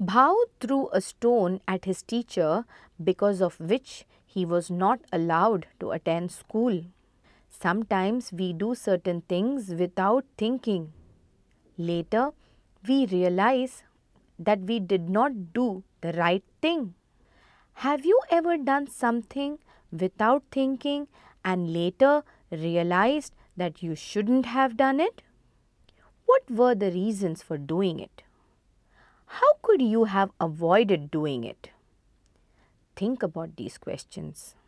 Bhau threw a stone at his teacher because of which he was not allowed to attend school. Sometimes we do certain things without thinking. Later, we realize that we did not do the right thing. Have you ever done something without thinking and later realized that you shouldn't have done it? What were the reasons for doing it? How could you have avoided doing it? Think about these questions.